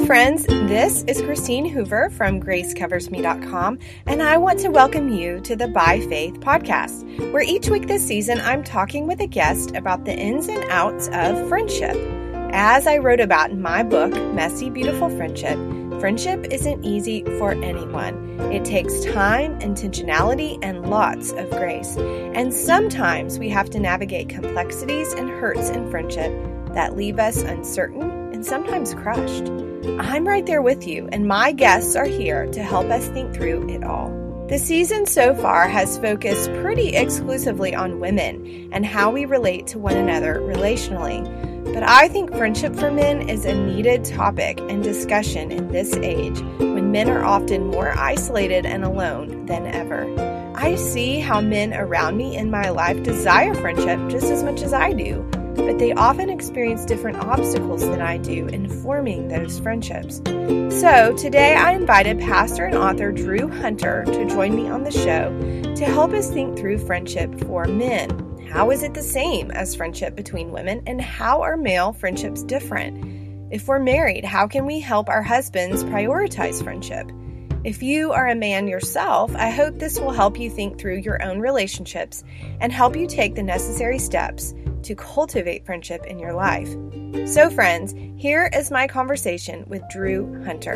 friends, this is Christine Hoover from GraceCoversMe.com, and I want to welcome you to the By Faith podcast, where each week this season I'm talking with a guest about the ins and outs of friendship. As I wrote about in my book, Messy Beautiful Friendship, friendship isn't easy for anyone. It takes time, intentionality, and lots of grace. And sometimes we have to navigate complexities and hurts in friendship that leave us uncertain and sometimes crushed. I'm right there with you, and my guests are here to help us think through it all. The season so far has focused pretty exclusively on women and how we relate to one another relationally. But I think friendship for men is a needed topic and discussion in this age when men are often more isolated and alone than ever. I see how men around me in my life desire friendship just as much as I do, but they often experience different obstacles than I do in forming those friendships. So today I invited pastor and author Drew Hunter to join me on the show to help us think through friendship for men. How is it the same as friendship between women, and how are male friendships different? If we're married, how can we help our husbands prioritize friendship? If you are a man yourself, I hope this will help you think through your own relationships and help you take the necessary steps to cultivate friendship in your life. So friends, here is my conversation with Drew Hunter.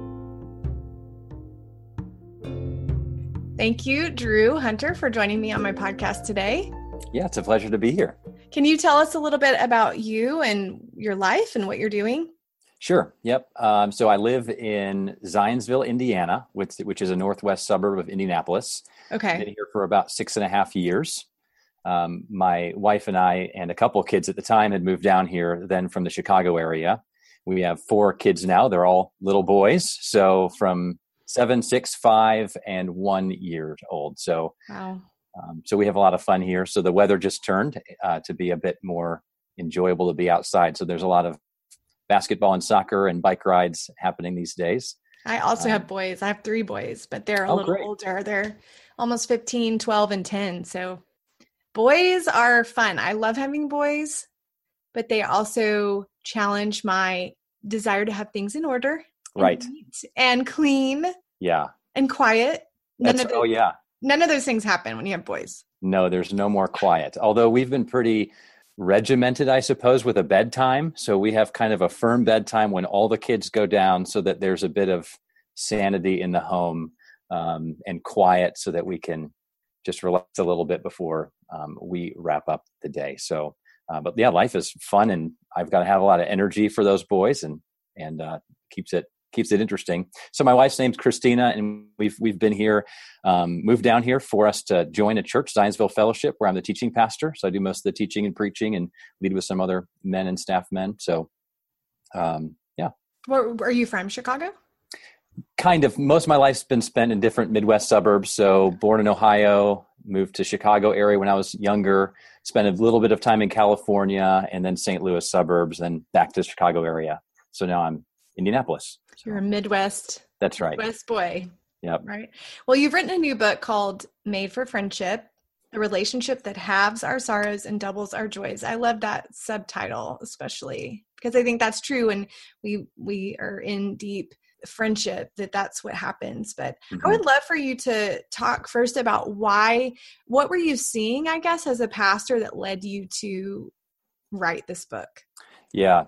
Thank you, Drew Hunter, for joining me on my podcast today. Yeah, it's a pleasure to be here. Can you tell us a little bit about you and your life and what you're doing? Sure. Yep. So I live in Zionsville, Indiana, which is a northwest suburb of Indianapolis. Okay. I've been here for about 6.5 years. My wife and I and a couple of kids at the time had moved down here then from the Chicago area. We have 4 kids now. They're all little boys. So from 7, 6, 5, and 1 year old. So, wow. So we have a lot of fun here. So the weather just turned to be a bit more enjoyable to be outside. So there's a lot of basketball and soccer and bike rides happening these days. I also have boys. I have 3 boys, but they're a little great. older. They're almost 15, 12, and 10. So boys are fun. I love having boys, but they also challenge my desire to have things in order. Right. And clean. Yeah. And quiet. None of those things happen when you have boys. No, there's no more quiet. Although we've been pretty regimented, I suppose, with a bedtime. So we have kind of a firm bedtime when all the kids go down so that there's a bit of sanity in the home and quiet so that we can just relax a little bit before we wrap up the day. So, but yeah, life is fun, and I've got to have a lot of energy for those boys, and keeps it interesting. So my wife's name's Christina, and we've been here, moved down here for us to join a church, Zionsville Fellowship, where I'm the teaching pastor. So I do most of the teaching and preaching and lead with some other men and staff men. So, yeah. Where are you from? Chicago? Kind of. Most of my life's been spent in different Midwest suburbs. So born in Ohio, moved to Chicago area when I was younger, spent a little bit of time in California, and then St. Louis suburbs, then back to the Chicago area. So now I'm Indianapolis. You're a Midwest. That's right. Midwest boy. Yep. Right. Well, you've written a new book called Made for Friendship, the relationship that halves our sorrows and doubles our joys. I love that subtitle, especially because I think that's true. And we are in deep friendship, that's what happens. But I would love for you to talk first about what were you seeing, I guess, as a pastor that led you to write this book? Yeah.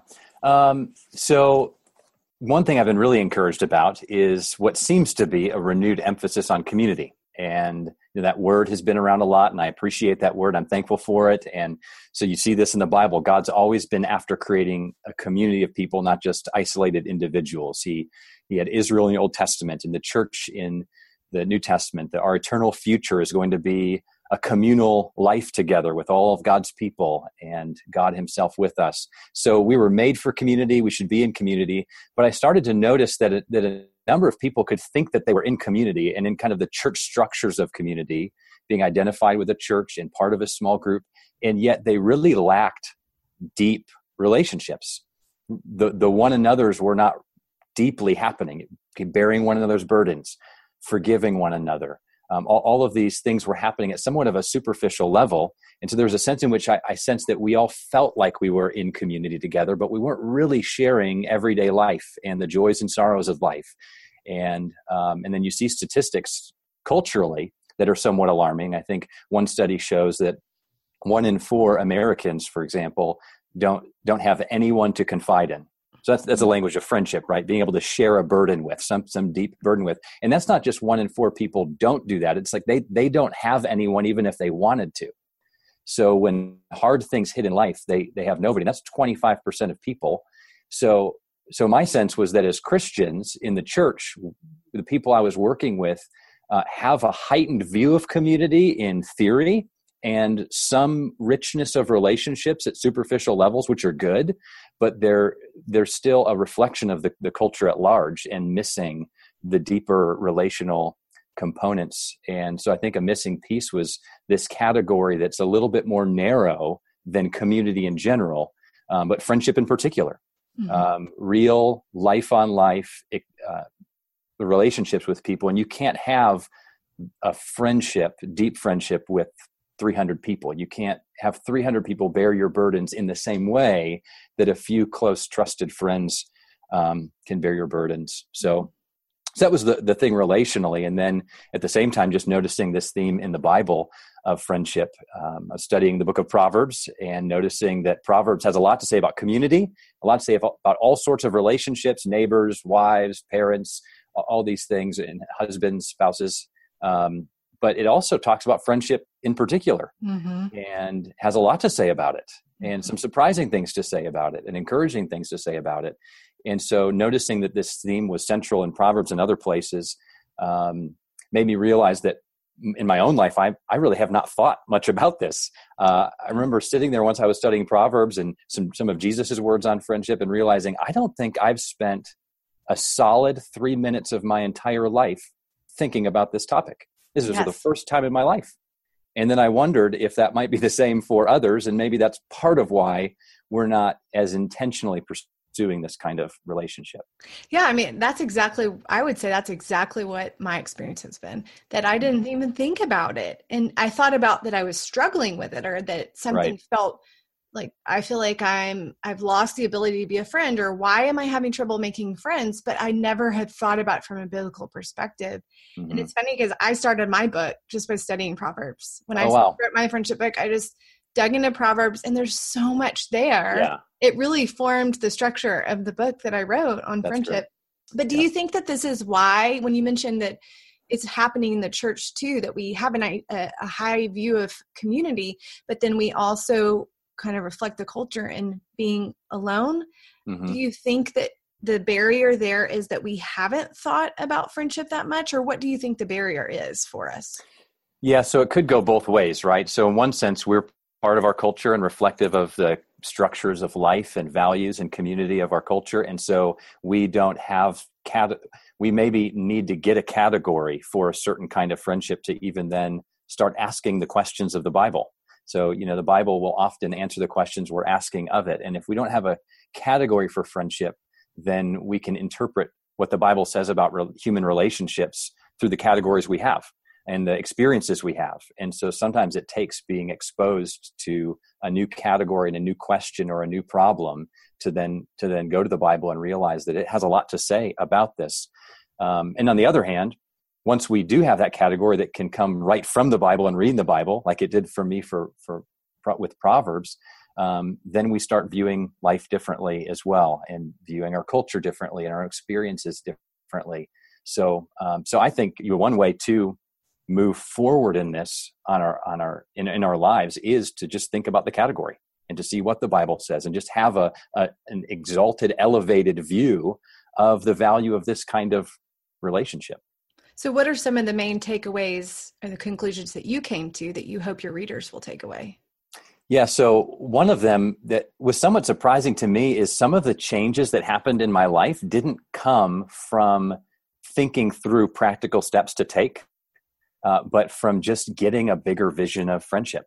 So one thing I've been really encouraged about is what seems to be a renewed emphasis on community. And that word has been around a lot, and I appreciate that word. I'm thankful for it. And so you see this in the Bible. God's always been after creating a community of people, not just isolated individuals. He had Israel in the Old Testament and the church in the New Testament. That our eternal future is going to be a communal life together with all of God's people and God himself with us. So we were made for community. We should be in community. But I started to notice that a number of people could think that they were in community and in kind of the church structures of community, being identified with a church and part of a small group, and yet they really lacked deep relationships. The one another's were not deeply happening, bearing one another's burdens, forgiving one another, All of these things were happening at somewhat of a superficial level. And so there was a sense in which I sensed that we all felt like we were in community together, but we weren't really sharing everyday life and the joys and sorrows of life. And then you see statistics culturally that are somewhat alarming. I think one study shows that 1 in 4 Americans, for example, don't have anyone to confide in. So that's a language of friendship, right? Being able to share a burden with, some deep burden with. And that's not just 1 in 4 people don't do that. It's like they don't have anyone even if they wanted to. So when hard things hit in life, they have nobody. That's 25% of people. So my sense was that as Christians in the church, the people I was working with have a heightened view of community in theory and some richness of relationships at superficial levels, which are good, but they're still a reflection of the culture at large and missing the deeper relational components. And so I think a missing piece was this category that's a little bit more narrow than community in general, but friendship in particular. Mm-hmm. Real life on life, the relationships with people. And you can't have a friendship, deep friendship with 300 people. You can't have 300 people bear your burdens in the same way that a few close, trusted friends can bear your burdens. So that was the thing relationally. And then at the same time, just noticing this theme in the Bible of friendship. I was studying the book of Proverbs and noticing that Proverbs has a lot to say about community, a lot to say about all sorts of relationships, neighbors, wives, parents, all these things, and husbands, spouses. But it also talks about friendship in particular, mm-hmm. and has a lot to say about it, and some surprising things to say about it, and encouraging things to say about it. And so noticing that this theme was central in Proverbs and other places made me realize that in my own life, I really have not thought much about this. I remember sitting there once I was studying Proverbs and some of Jesus's words on friendship and realizing I don't think I've spent a solid 3 minutes of my entire life thinking about this topic. This was the first time in my life. And then I wondered if that might be the same for others. And maybe that's part of why we're not as intentionally pursuing this kind of relationship. Yeah, I mean, I would say that's exactly what my experience has been, that I didn't even think about it. And I thought about that I was struggling with it, or that something felt like, I feel like I've lost the ability to be a friend, or why am I having trouble making friends? But I never had thought about it from a biblical perspective. Mm-hmm. And it's funny because I started my book just by studying Proverbs. When I wrote my friendship book, I just dug into Proverbs, and there's so much there. Yeah. It really formed the structure of the book that I wrote on friendship. Great. But do you think that this is why, when you mentioned that it's happening in the church too, that we have a high view of community, but then we also kind of reflect the culture in being alone? Mm-hmm. Do you think that the barrier there is that we haven't thought about friendship that much, or what do you think the barrier is for us? Yeah, so it could go both ways, right? So in one sense, we're part of our culture and reflective of the structures of life and values and community of our culture. And so we don't have, we maybe need to get a category for a certain kind of friendship to even then start asking the questions of the Bible. So, the Bible will often answer the questions we're asking of it. And if we don't have a category for friendship, then we can interpret what the Bible says about human relationships through the categories we have and the experiences we have. And so sometimes it takes being exposed to a new category and a new question or a new problem to then go to the Bible and realize that it has a lot to say about this. And on the other hand, once we do have that category that can come right from the Bible and reading the Bible, like it did for me with Proverbs, then we start viewing life differently as well, and viewing our culture differently and our experiences differently. So I think one way to move forward in this in our lives is to just think about the category and to see what the Bible says, and just have an exalted, elevated view of the value of this kind of relationship. So what are some of the main takeaways or the conclusions that you came to that you hope your readers will take away? Yeah, so one of them that was somewhat surprising to me is some of the changes that happened in my life didn't come from thinking through practical steps to take, but from just getting a bigger vision of friendship,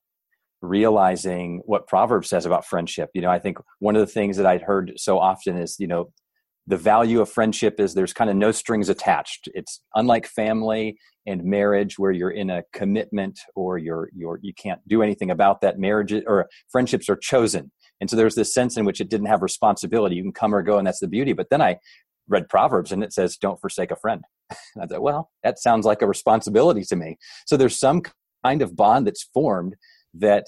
realizing what Proverbs says about friendship. I think one of the things that I'd heard so often is, the value of friendship is there's kind of no strings attached. It's unlike family and marriage where you're in a commitment or you can't do anything about that. Marriage or friendships are chosen. And so there's this sense in which it didn't have responsibility. You can come or go, and that's the beauty. But then I read Proverbs, and it says, don't forsake a friend. And I thought, well, that sounds like a responsibility to me. So there's some kind of bond that's formed that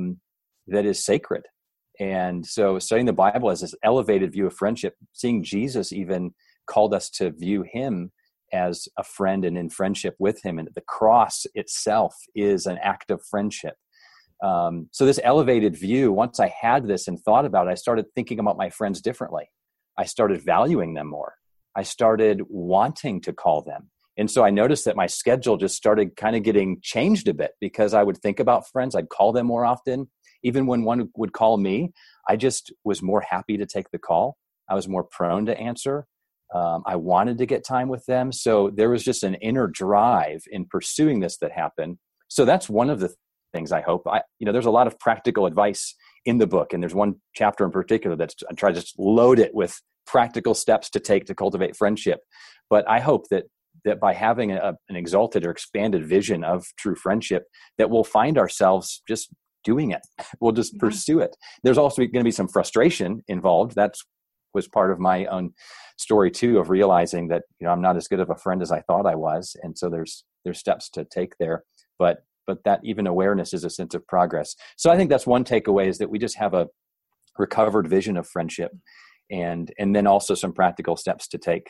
is sacred. And so studying the Bible as this elevated view of friendship, seeing Jesus even called us to view him as a friend and in friendship with him. And the cross itself is an act of friendship. So this elevated view, once I had this and thought about it, I started thinking about my friends differently. I started valuing them more. I started wanting to call them. And so I noticed that my schedule just started kind of getting changed a bit because I would think about friends. I'd call them more often. Even when one would call me, I just was more happy to take the call. I was more prone to answer. I wanted to get time with them. So there was just an inner drive in pursuing this that happened. So that's one of the things I hope. There's a lot of practical advice in the book. And there's one chapter in particular that's I try to just load it with practical steps to take to cultivate friendship. But I hope that by having an exalted or expanded vision of true friendship, that we'll find ourselves just doing it. We'll just pursue it. There's also going to be some frustration involved. That was part of my own story too, of realizing that, I'm not as good of a friend as I thought I was. And so there's steps to take there, but that even awareness is a sense of progress. So I think that's one takeaway, is that we just have a recovered vision of friendship and then also some practical steps to take.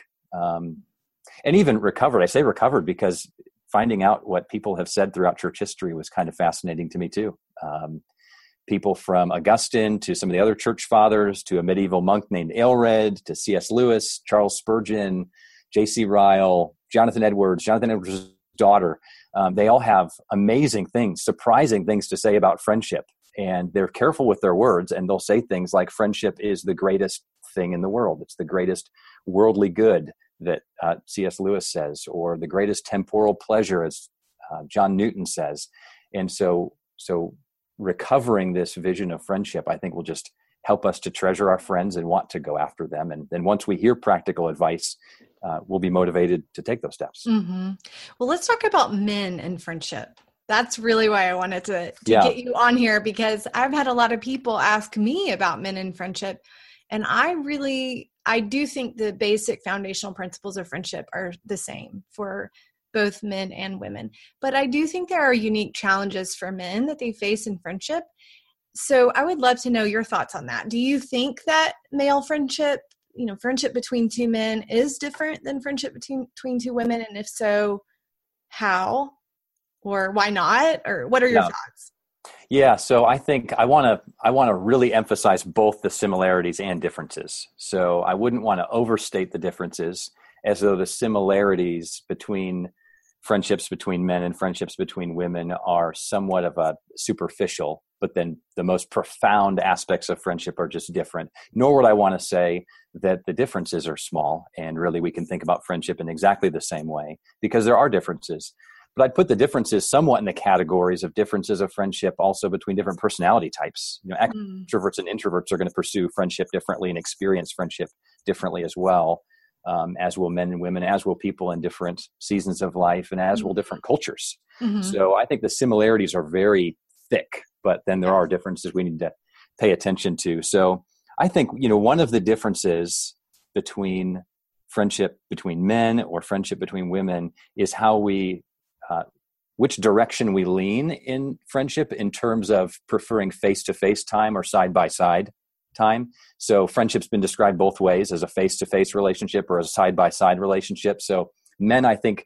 And even recovered, I say recovered because finding out what people have said throughout church history was kind of fascinating to me too. People from Augustine to some of the other church fathers, to a medieval monk named Aelred, to C.S. Lewis, Charles Spurgeon, J.C. Ryle, Jonathan Edwards' daughter. They all have amazing things, surprising things to say about friendship. And they're careful with their words, and they'll say things like friendship is the greatest thing in the world. It's the greatest worldly good that C.S. Lewis says, or the greatest temporal pleasure, as John Newton says. And so recovering this vision of friendship, I think, will just help us to treasure our friends and want to go after them. And then once we hear practical advice, we'll be motivated to take those steps. Mm-hmm. Well, let's talk about men and friendship. That's really why I wanted to get you on here, because I've had a lot of people ask me about men and friendship. And I do think the basic foundational principles of friendship are the same for both men and women. But I do think there are unique challenges for men that they face in friendship. So I would love to know your thoughts on that. Do you think that male friendship, friendship between two men is different than friendship between two women? And if so, how? Or why not? Or what are your thoughts? Yeah, so I think I want to really emphasize both the similarities and differences. So I wouldn't want to overstate the differences, as though the similarities between friendships between men and friendships between women are somewhat of a superficial, but then the most profound aspects of friendship are just different. Nor would I want to say that the differences are small, and really we can think about friendship in exactly the same way, because there are differences. But I'd put the differences somewhat in the categories of differences of friendship also between different personality types. Extroverts and introverts are going to pursue friendship differently and experience friendship differently as well, as will men and women, as will people in different seasons of life, and as will different cultures. Mm-hmm. So I think the similarities are very thick, but then there are differences we need to pay attention to. So I think, one of the differences between friendship between men or friendship between women is how which direction we lean in friendship in terms of preferring face-to-face time or side-by-side time. So friendship's been described both ways, as a face-to-face relationship or a side-by-side relationship. So men, I think,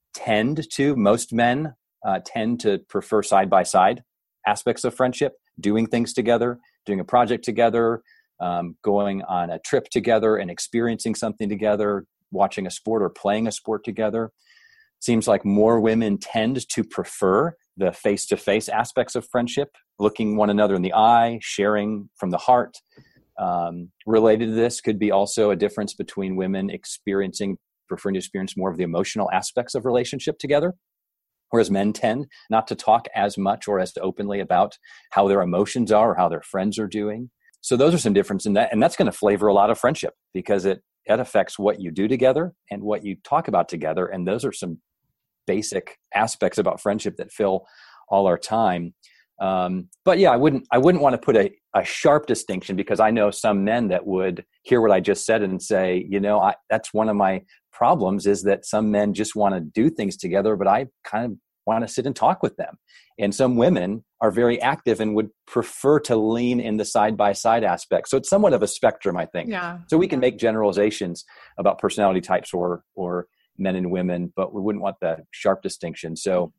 most men tend to prefer side-by-side aspects of friendship, doing things together, doing a project together, going on a trip together and experiencing something together, watching a sport or playing a sport together. Seems like more women tend to prefer the face-to-face aspects of friendship, looking one another in the eye, sharing from the heart. Related to this could be also a difference between women preferring to experience more of the emotional aspects of relationship together, whereas men tend not to talk as much or as openly about how their emotions are or how their friends are doing. So those are some differences in that, and that's going to flavor a lot of friendship, because it that affects what you do together and what you talk about together. And those are some basic aspects about friendship that fill all our time. But yeah, I wouldn't want to put a sharp distinction, because I know some men that would hear what I just said and say, that's one of my problems, is that some men just want to do things together, but I kind of want to sit and talk with them. And some women are very active and would prefer to lean in the side-by-side aspect. So it's somewhat of a spectrum, I think. Yeah. So we can make generalizations about personality types or men and women, but we wouldn't want that sharp distinction. So,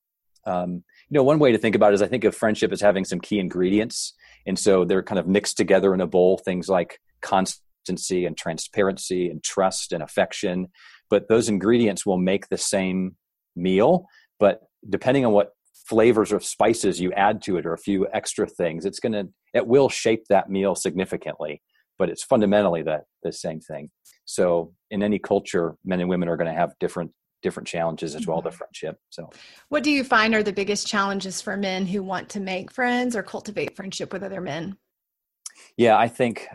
one way to think about it is, I think of friendship as having some key ingredients. And so they're kind of mixed together in a bowl, things like constancy and transparency and trust and affection. But those ingredients will make the same meal. But depending on what flavors or spices you add to it, or a few extra things, it will shape that meal significantly. But it's fundamentally the same thing. So in any culture, men and women are going to have different challenges as well to friendship. So what do you find are the biggest challenges for men who want to make friends or cultivate friendship with other men? Yeah, I think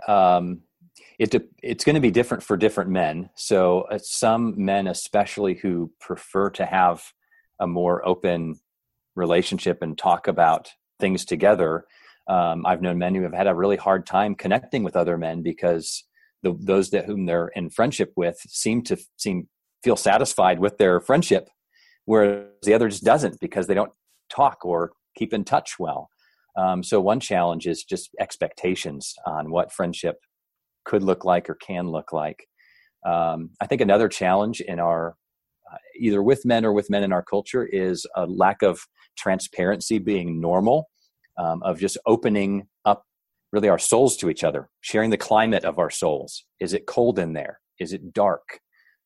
it's going to be different for different men. So some men, especially who prefer to have a more open relationship and talk about things together, I've known men who have had a really hard time connecting with other men, because those whom they're in friendship with feel satisfied with their friendship, whereas the other just doesn't, because they don't talk or keep in touch well. So one challenge is just expectations on what friendship could look like or can look like. I think another challenge in our either with men or with men in our culture is a lack of transparency being normal, of just opening up really our souls to each other, sharing the climate of our souls. Is it cold in there? Is it dark?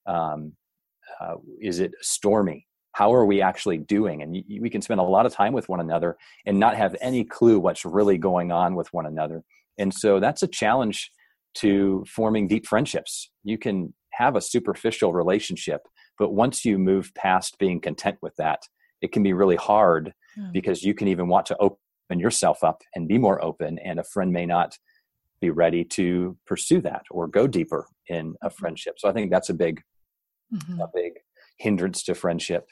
Is it stormy? How are we actually doing? And we can spend a lot of time with one another and not have any clue what's really going on with one another. And so that's a challenge to forming deep friendships. You can have a superficial relationship, but once you move past being content with that, it can be really hard, because you can even want to open yourself up and be more open, and a friend may not be ready to pursue that or go deeper in a friendship. So I think that's a big hindrance to friendship.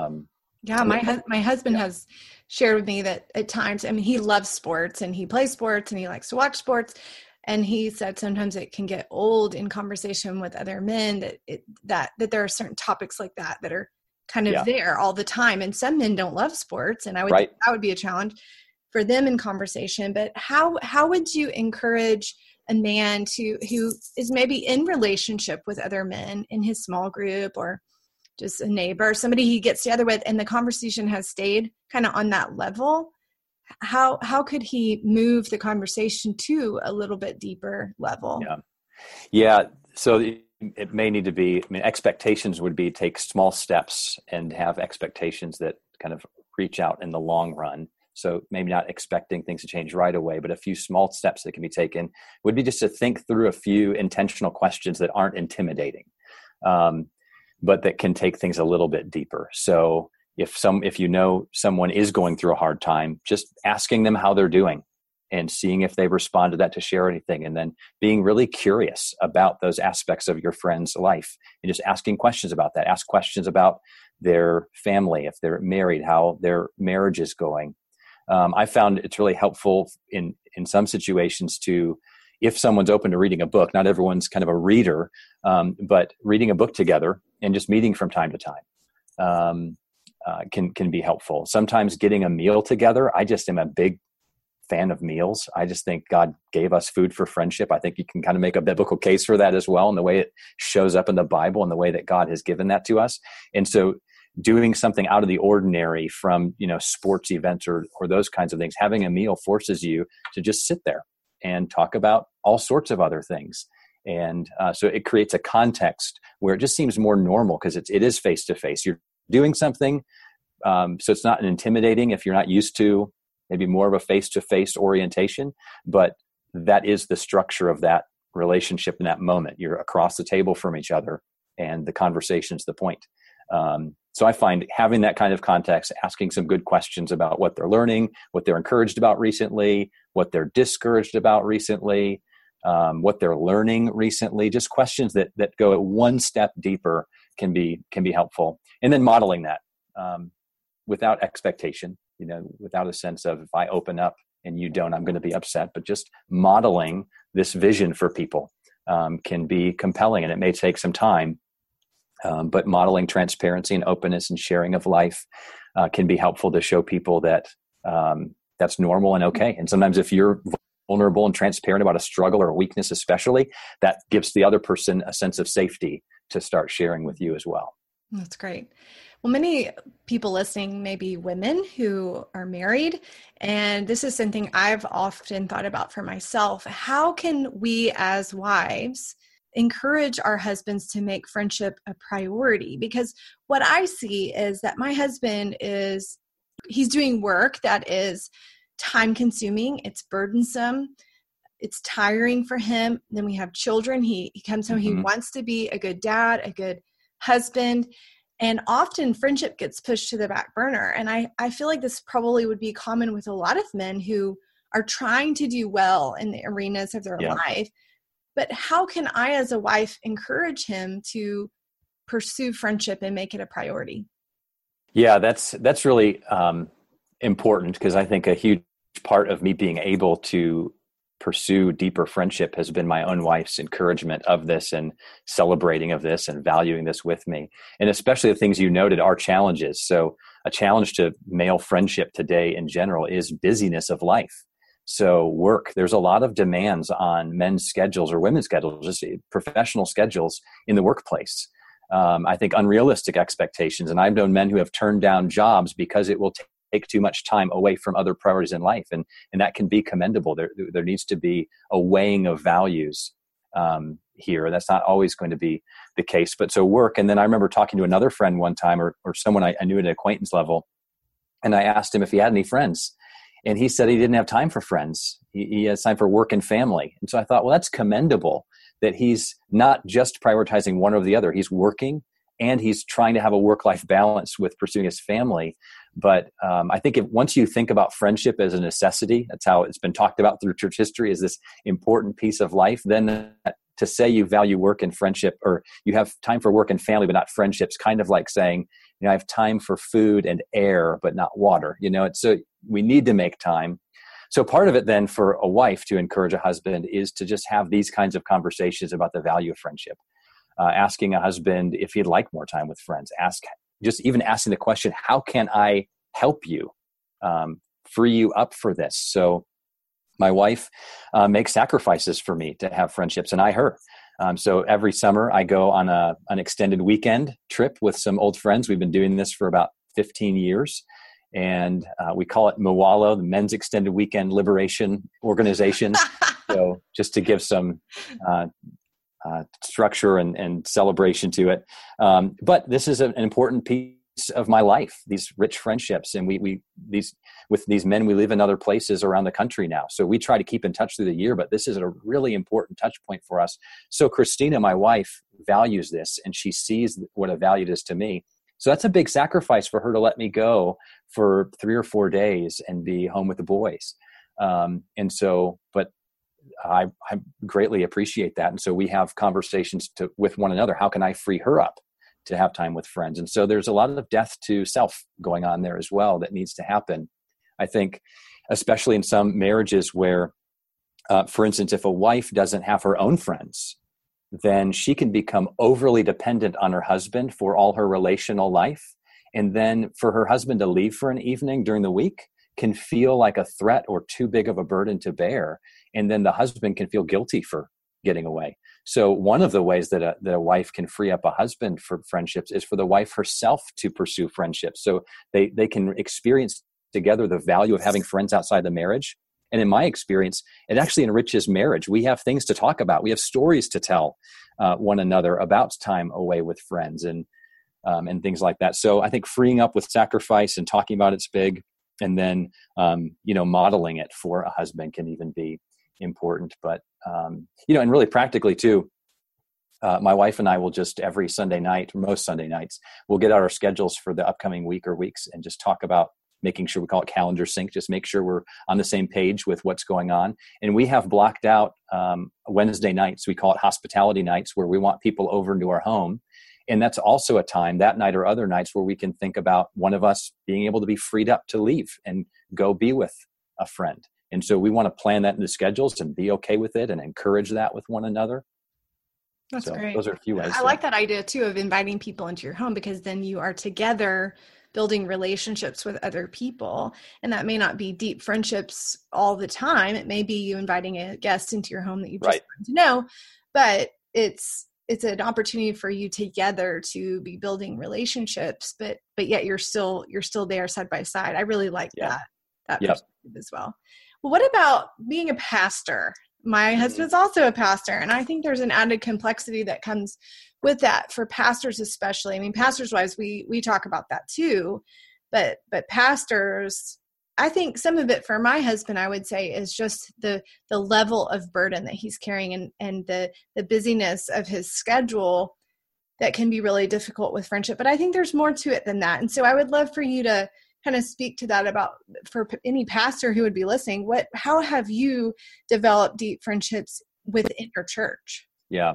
My husband has shared with me that at times, he loves sports and he plays sports and he likes to watch sports. And he said sometimes it can get old in conversation with other men, that there are certain topics like that are kind of there all the time. And some men don't love sports, and I would think that would be a challenge for them in conversation. But how would you encourage a man who is maybe in relationship with other men in his small group, or just a neighbor, somebody he gets together with, and the conversation has stayed kind of on that level? How could he move the conversation to a little bit deeper level? Yeah. So it may need to be, expectations would be take small steps and have expectations that kind of reach out in the long run. So maybe not expecting things to change right away, but a few small steps that can be taken would be just to think through a few intentional questions that aren't intimidating, but that can take things a little bit deeper. So if someone is going through a hard time, just asking them how they're doing and seeing if they respond to that, to share anything, and then being really curious about those aspects of your friend's life and just asking questions about that. Ask questions about their family, if they're married, how their marriage is going. I found it's really helpful in some situations if someone's open to reading a book, not everyone's kind of a reader, but reading a book together and just meeting from time to time can be helpful. Sometimes getting a meal together. I just am a big fan of meals. I just think God gave us food for friendship. I think you can kind of make a biblical case for that as well, in the way it shows up in the Bible and the way that God has given that to us. And so doing something out of the ordinary from, sports events or those kinds of things, having a meal forces you to just sit there and talk about all sorts of other things. And so it creates a context where it just seems more normal, because it is face-to-face. You're doing something, so it's not intimidating if you're not used to maybe more of a face-to-face orientation, but that is the structure of that relationship in that moment. You're across the table from each other, and the conversation's the point. So I find having that kind of context, asking some good questions about what they're learning, what they're encouraged about recently, what they're discouraged about recently, what they're learning recently, just questions that go one step deeper can be helpful. And then modeling that without expectation, without a sense of, if I open up and you don't, I'm going to be upset, but just modeling this vision for people can be compelling, and it may take some time. But modeling transparency and openness and sharing of life can be helpful to show people that that's normal and okay. And sometimes if you're vulnerable and transparent about a struggle or a weakness especially, that gives the other person a sense of safety to start sharing with you as well. That's great. Well, many people listening may be women who are married, and this is something I've often thought about for myself. How can we as wives encourage our husbands to make friendship a priority? Because what I see is that my husband he's doing work that is time consuming, it's burdensome, it's tiring for him. Then we have children. He comes home, he wants to be a good dad, a good husband. And often friendship gets pushed to the back burner. And I feel like this probably would be common with a lot of men who are trying to do well in the arenas of their life. But how can I, as a wife, encourage him to pursue friendship and make it a priority? Yeah, that's really important, because I think a huge part of me being able to pursue deeper friendship has been my own wife's encouragement of this and celebrating of this and valuing this with me. And especially the things you noted are challenges. So a challenge to male friendship today in general is busyness of life. So work, there's a lot of demands on men's schedules or women's schedules, just professional schedules in the workplace. I think unrealistic expectations. And I've known men who have turned down jobs because it will take too much time away from other priorities in life. And that can be commendable. There needs to be a weighing of values here. That's not always going to be the case. But so work. And then I remember talking to another friend one time, or someone I knew at an acquaintance level. And I asked him if he had any friends. And he said he didn't have time for friends. He has time for work and family. And so I thought, well, that's commendable that he's not just prioritizing one over the other. He's working and he's trying to have a work-life balance with pursuing his family. But I think once you think about friendship as a necessity, that's how it's been talked about through church history, is this important piece of life, then to say you value work and friendship, or you have time for work and family, but not friendships, kind of like saying, I have time for food and air, but not water. So we need to make time. So part of it then for a wife to encourage a husband is to just have these kinds of conversations about the value of friendship. Asking a husband if he'd like more time with friends. Even asking the question, how can I help you, free you up for this? So my wife makes sacrifices for me to have friendships, and I her. So every summer I go on an extended weekend trip with some old friends. We've been doing this for about 15 years. And we call it MWALO, the Men's Extended Weekend Liberation Organization. So just to give some structure and celebration to it. But this is an important piece of my life, these rich friendships. And with these men, we live in other places around the country now. So we try to keep in touch through the year, but this is a really important touch point for us. So Christina, my wife, values this, and she sees what a value it is to me. So that's a big sacrifice for her to let me go for 3 or 4 days and be home with the boys. But I greatly appreciate that. And so we have conversations with one another. How can I free her up to have time with friends? And so there's a lot of death to self going on there as well that needs to happen. I think, especially in some marriages where, for instance, if a wife doesn't have her own friends, then she can become overly dependent on her husband for all her relational life. And then for her husband to leave for an evening during the week can feel like a threat or too big of a burden to bear. And then the husband can feel guilty for getting away. So one of the ways that a wife can free up a husband for friendships is for the wife herself to pursue friendships. So they can experience together the value of having friends outside the marriage. And in my experience, it actually enriches marriage. We have things to talk about. We have stories to tell one another about time away with friends and things like that. So I think freeing up with sacrifice and talking about it's big. And then, modeling it for a husband can even be important. But, and really practically too, my wife and I will just every Sunday night, most Sunday nights, we'll get out our schedules for the upcoming week or weeks and just talk about making sure, we call it calendar sync, just make sure we're on the same page with what's going on. And we have blocked out Wednesday nights, we call it hospitality nights, where we want people over into our home. And that's also a time, that night or other nights, where we can think about one of us being able to be freed up to leave and go be with a friend. And so we want to plan that into schedules and be okay with it and encourage that with one another. That's great. Those are a few ways. I like that idea too of inviting people into your home, because then you are together building relationships with other people. And that may not be deep friendships all the time. It may be you inviting a guest into your home that you just want to know, but it's an opportunity for you together to be building relationships, but yet you're still there side by side. I really like that perspective as well. Well, what about being a pastor? My husband's also a pastor, and I think there's an added complexity that comes with that for pastors especially. I mean, pastors' wives, we talk about that too, but pastors, I think some of it for my husband, I would say, is just the level of burden that he's carrying and the busyness of his schedule that can be really difficult with friendship. But I think there's more to it than that. And so I would love for you to kind of speak to that about, for any pastor who would be listening, how have you developed deep friendships within your church? Yeah,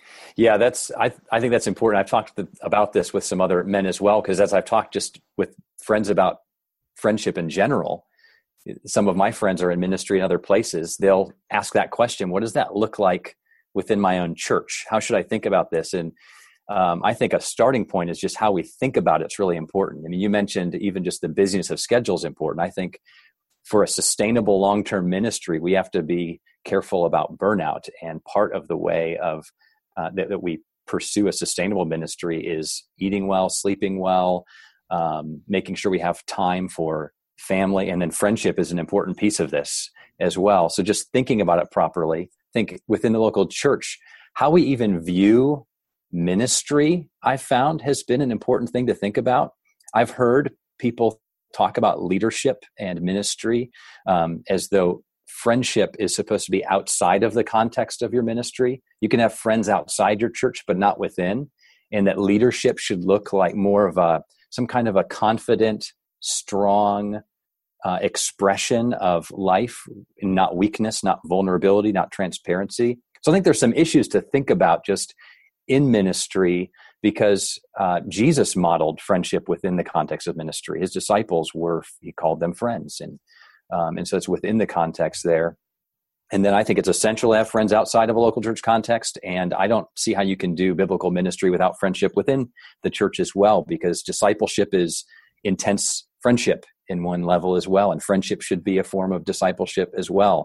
I think that's important. I've talked about this with some other men as well, because as I've talked just with friends about friendship in general, some of my friends are in ministry in other places. They'll ask that question: what does that look like within my own church? How should I think about this? And I think a starting point is just how we think about it's really important. I mean, you mentioned even just the busyness of schedule is important. I think for a sustainable long-term ministry, we have to be careful about burnout. And part of the way of that we pursue a sustainable ministry is eating well, sleeping well, making sure we have time for family, and then friendship is an important piece of this as well. So just thinking about it properly, think within the local church, how we even view ministry, I found, has been an important thing to think about. I've heard people talk about leadership and ministry as though friendship is supposed to be outside of the context of your ministry. You can have friends outside your church, but not within. And that leadership should look like more of some kind of a confident, strong expression of life, not weakness, not vulnerability, not transparency. So I think there's some issues to think about just in ministry, because Jesus modeled friendship within the context of ministry. His disciples he called them friends. And so it's within the context there. And then I think it's essential to have friends outside of a local church context. And I don't see how you can do biblical ministry without friendship within the church as well, because discipleship is intense friendship in one level as well. And friendship should be a form of discipleship as well.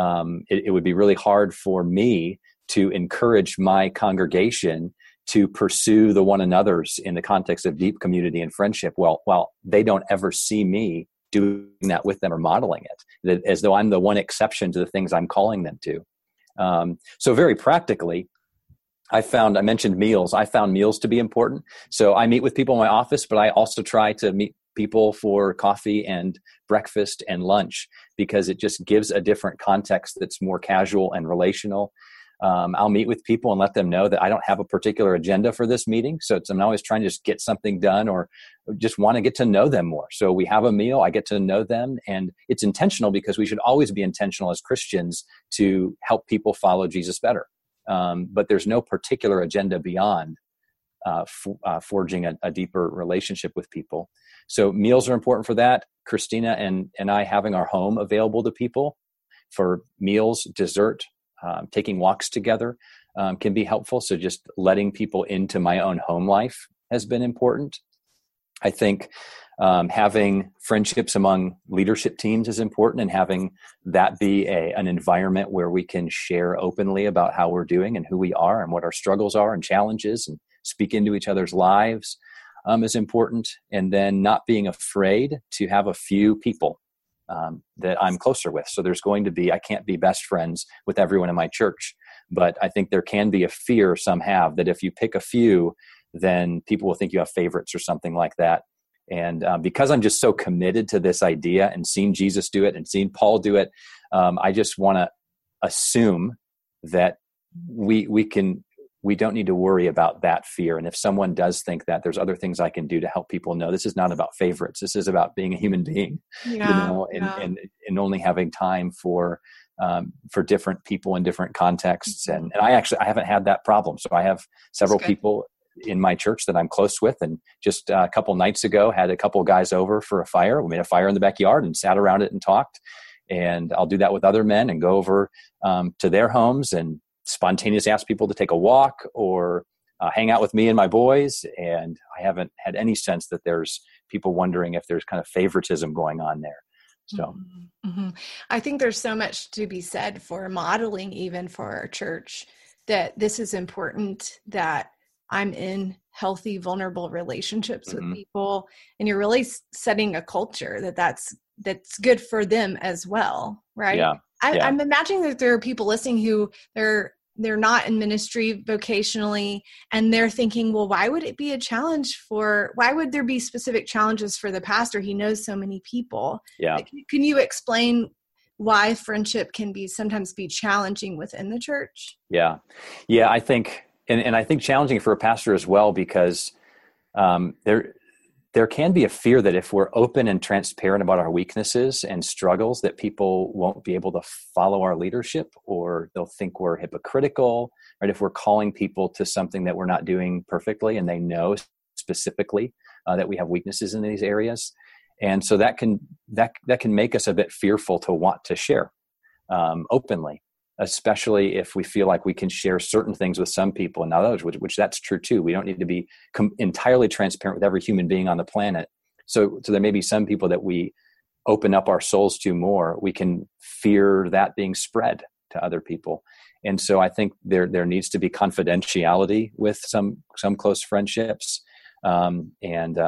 It would be really hard for me to encourage my congregation to pursue the one another's in the context of deep community and friendship while they don't ever see me doing that with them or modeling it, as though I'm the one exception to the things I'm calling them to. So very practically, I mentioned meals. I found meals to be important. So I meet with people in my office, but I also try to meet people for coffee and breakfast and lunch, because it just gives a different context that's more casual and relational. I'll meet with people and let them know that I don't have a particular agenda for this meeting. So I'm always trying to just get something done or just want to get to know them more. So we have a meal, I get to know them, and it's intentional, because we should always be intentional as Christians to help people follow Jesus better. But there's no particular agenda beyond forging a deeper relationship with people. So meals are important for that. Christina and I having our home available to people for meals, dessert, taking walks together can be helpful. So just letting people into my own home life has been important. I think having friendships among leadership teams is important, and having that be an environment where we can share openly about how we're doing and who we are and what our struggles are and challenges, and speak into each other's lives is important. And then not being afraid to have a few people that I'm closer with. So I can't be best friends with everyone in my church, but I think there can be a fear some have that if you pick a few, then people will think you have favorites or something like that. And because I'm just so committed to this idea and seeing Jesus do it and seeing Paul do it, I just want to assume that we can we don't need to worry about that fear. And if someone does think that, there's other things I can do to help people know this is not about favorites. This is about being a human being, and only having time for different people in different contexts. And I haven't had that problem. So I have several people in my church that I'm close with. And just a couple nights ago, had a couple guys over for a fire. We made a fire in the backyard and sat around it and talked. And I'll do that with other men and go over to their homes and spontaneously ask people to take a walk or hang out with me and my boys. And I haven't had any sense that there's people wondering if there's kind of favoritism going on there. So I think there's so much to be said for modeling, even for our church, that this is important, that I'm in healthy, vulnerable relationships with people. And you're really setting a culture that's good for them as well. Right. Yeah. I'm imagining that there are people listening who they're not in ministry vocationally, and they're thinking, well, why would it be a challenge why would there be specific challenges for the pastor? He knows so many people. Yeah. Can you explain why friendship can sometimes be challenging within the church? Yeah. I think, and I think challenging for a pastor as well, because there can be a fear that if we're open and transparent about our weaknesses and struggles, that people won't be able to follow our leadership, or they'll think we're hypocritical, right? If we're calling people to something that we're not doing perfectly and they know specifically that we have weaknesses in these areas. And so that can make us a bit fearful to want to share openly, especially if we feel like we can share certain things with some people and not others, which that's true too. We don't need to be entirely transparent with every human being on the planet. So there may be some people that we open up our souls to more. We can fear that being spread to other people. And so I think there needs to be confidentiality with some close friendships, and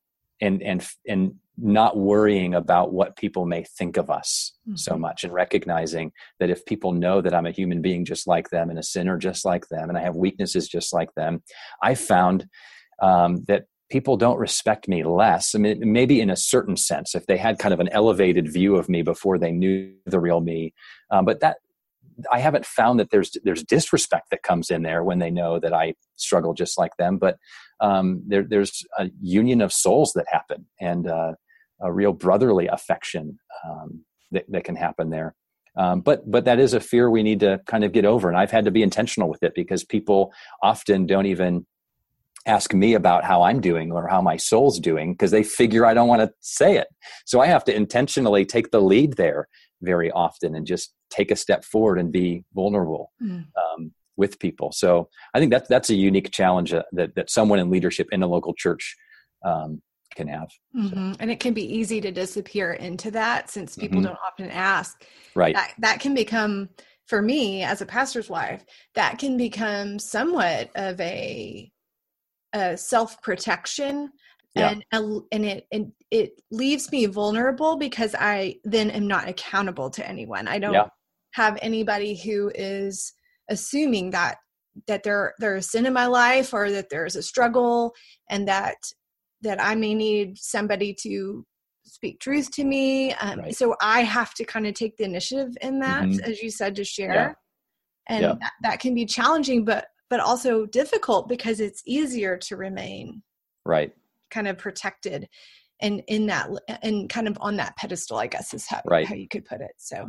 not worrying about what people may think of us so much, and recognizing that if people know that I'm a human being just like them and a sinner just like them, and I have weaknesses just like them, I found that people don't respect me less. I mean, maybe in a certain sense, if they had kind of an elevated view of me before they knew the real me, but that I haven't found that there's disrespect that comes in there when they know that I struggle just like them. But there's a union of souls that happen, and a real brotherly affection that can happen there. But that is a fear we need to kind of get over. And I've had to be intentional with it, because people often don't even ask me about how I'm doing or how my soul's doing, because they figure I don't want to say it. So I have to intentionally take the lead there very often and just take a step forward and be vulnerable with people. So I think that's a unique challenge that someone in leadership in a local church can have. So. And it can be easy to disappear into that, since people don't often ask. Right. That can become, for me as a pastor's wife, that can become somewhat of a self-protection. Yeah. And it leaves me vulnerable, because I then am not accountable to anyone. I don't have anybody who is assuming that there's sin in my life, or that there's a struggle, and that I may need somebody to speak truth to me. Right. So I have to kind of take the initiative in that, as you said, to share. Yeah. And that can be challenging, but also difficult, because it's easier to remain kind of protected and in that, and kind of on that pedestal, I guess is how you could put it. So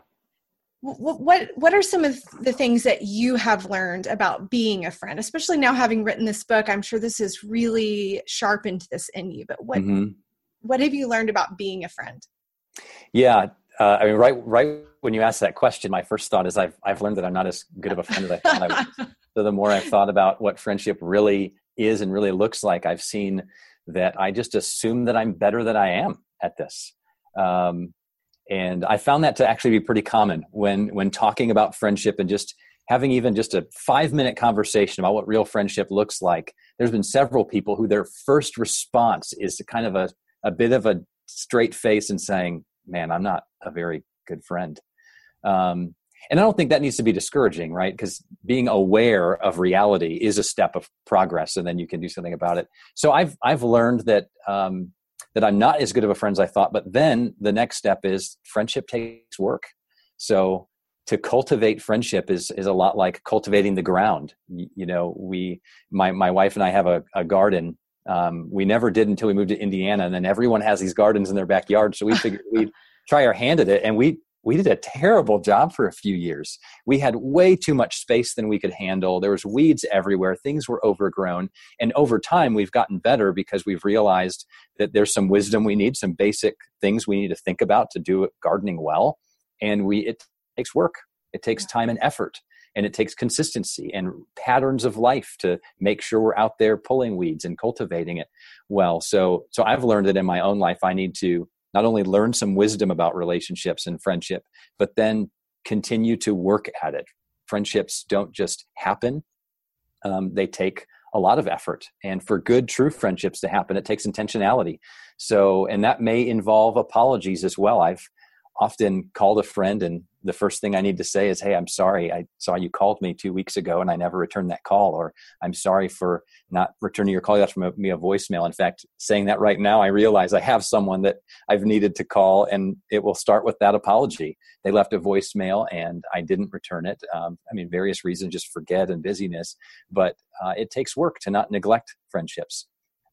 what are some of the things that you have learned about being a friend, especially now having written this book? I'm sure this has really sharpened this in you, but what have you learned about being a friend? Yeah. I mean, right when you asked that question, my first thought is I've learned that I'm not as good of a friend as I thought I was. So the more I've thought about what friendship really is and really looks like, I've seen that I just assume that I'm better than I am at this. And I found that to actually be pretty common when talking about friendship and just having even just a 5-minute conversation about what real friendship looks like. There's been several people who their first response is to kind of a bit of a straight face and saying, man, I'm not a very good friend. And I don't think that needs to be discouraging, right? Because being aware of reality is a step of progress, and then you can do something about it. So I've learned that that I'm not as good of a friend as I thought. But then the next step is friendship takes work. So to cultivate friendship is a lot like cultivating the ground. My wife and I have a garden. We never did until we moved to Indiana, and then everyone has these gardens in their backyard. So we figured we'd try our hand at it, and we did a terrible job for a few years. We had way too much space than we could handle. There was weeds everywhere. Things were overgrown. And over time, we've gotten better because we've realized that there's some wisdom we need, some basic things we need to think about to do gardening well. And it takes work. It takes time and effort, and it takes consistency and patterns of life to make sure we're out there pulling weeds and cultivating it well. So I've learned that in my own life, I need to not only learn some wisdom about relationships and friendship, but then continue to work at it. Friendships don't just happen. They take a lot of effort. And for good, true friendships to happen, it takes intentionality. And that may involve apologies as well. I've often called a friend, and the first thing I need to say is, hey, I'm sorry. I saw you called me 2 weeks ago and I never returned that call. Or I'm sorry for not returning your call. You left me a voicemail. In fact, saying that right now, I realize I have someone that I've needed to call, and it will start with that apology. They left a voicemail and I didn't return it. Various reasons, just forget and busyness, but it takes work to not neglect friendships.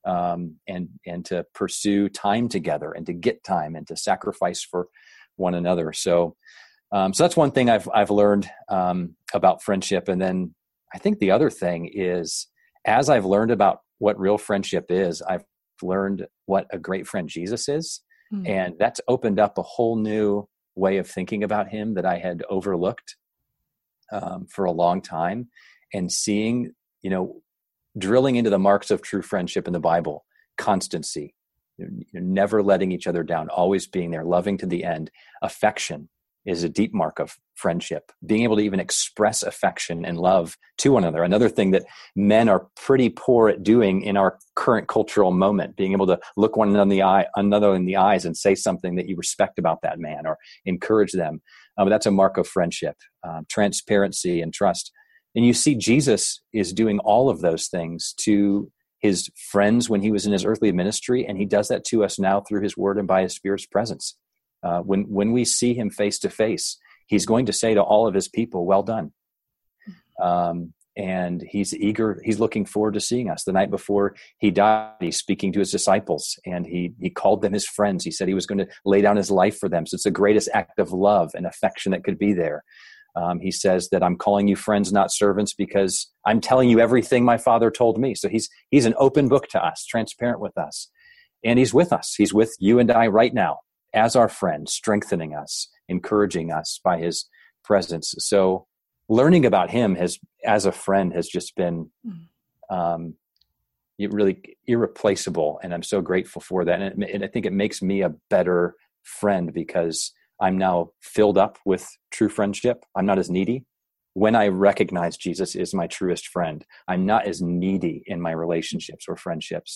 And to pursue time together, and to get time, and to sacrifice for one another. So that's one thing I've learned about friendship. And then I think the other thing is, as I've learned about what real friendship is, I've learned what a great friend Jesus is. Mm. And that's opened up a whole new way of thinking about him that I had overlooked for a long time. And seeing, drilling into the marks of true friendship in the Bible: constancy, never letting each other down, always being there, loving to the end. Affection is a deep mark of friendship. Being able to even express affection and love to one another. Another thing that men are pretty poor at doing in our current cultural moment, being able to look one another in the eyes and say something that you respect about that man, or encourage them. That's a mark of friendship. Transparency and trust. And you see Jesus is doing all of those things to his friends when he was in his earthly ministry, and he does that to us now through his word and by his Spirit's presence. When we see him face to face, he's going to say to all of his people, well done. And he's eager, he's looking forward to seeing us. The night before he died, he's speaking to his disciples, and he called them his friends. He said he was going to lay down his life for them. So it's the greatest act of love and affection that could be there. He says that I'm calling you friends, not servants, because I'm telling you everything my Father told me. So he's an open book to us, transparent with us. And he's with us. He's with you and I right now as our friend, strengthening us, encouraging us by his presence. So learning about him as a friend has just been really irreplaceable. And I'm so grateful for that. And I think it makes me a better friend, because I'm now filled up with true friendship. I'm not as needy. When I recognize Jesus is my truest friend, I'm not as needy in my relationships or friendships.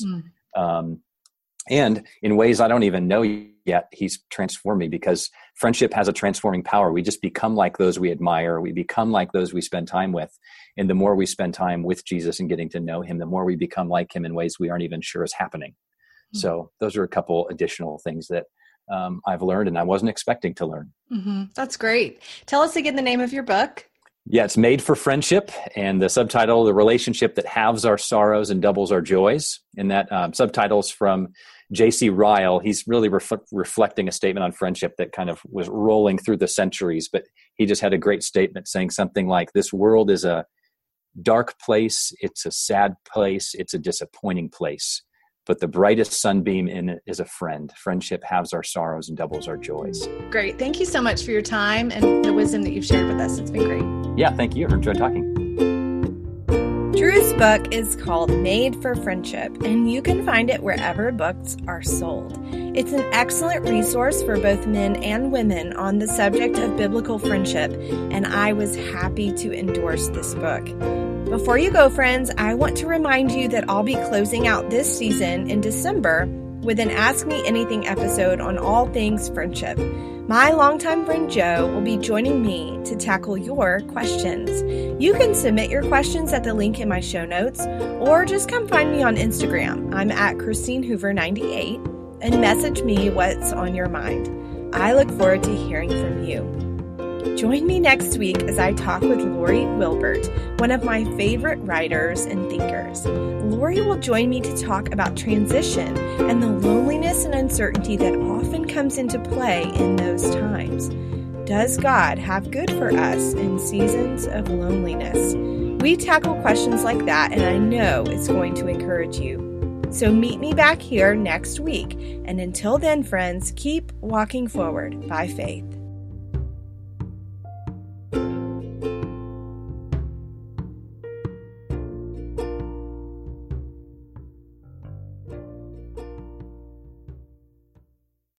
And in ways I don't even know yet, he's transformed me, because friendship has a transforming power. We just become like those we admire. We become like those we spend time with. And the more we spend time with Jesus and getting to know him, the more we become like him in ways we aren't even sure is happening. So those are a couple additional things that I've learned and I wasn't expecting to learn. That's great. Tell us again the name of your book. Yeah, it's Made for Friendship, and the subtitle, The Relationship That Halves Our Sorrows and Doubles Our Joys. And that subtitle's from J.C. Ryle. He's really reflecting a statement on friendship that kind of was rolling through the centuries, but he just had a great statement saying something like, this world is a dark place, it's a sad place, it's a disappointing place, but the brightest sunbeam in it is a friend. Friendship halves our sorrows and doubles our joys. Great. Thank you so much for your time and the wisdom that you've shared with us. It's been great. Yeah, thank you. I enjoyed talking. Drew's book is called Made for Friendship, and you can find it wherever books are sold. It's an excellent resource for both men and women on the subject of biblical friendship, and I was happy to endorse this book. Before you go, friends, I want to remind you that I'll be closing out this season in December with an Ask Me Anything episode on all things friendship. My longtime friend Joe will be joining me to tackle your questions. You can submit your questions at the link in my show notes, or just come find me on Instagram. I'm at ChristineHoover98, and message me what's on your mind. I look forward to hearing from you. Join me next week as I talk with Lori Wilbert, one of my favorite writers and thinkers. Lori will join me to talk about transition and the loneliness and uncertainty that often comes into play in those times. Does God have good for us in seasons of loneliness? We tackle questions like that, and I know it's going to encourage you. So meet me back here next week. And until then, friends, keep walking forward by faith.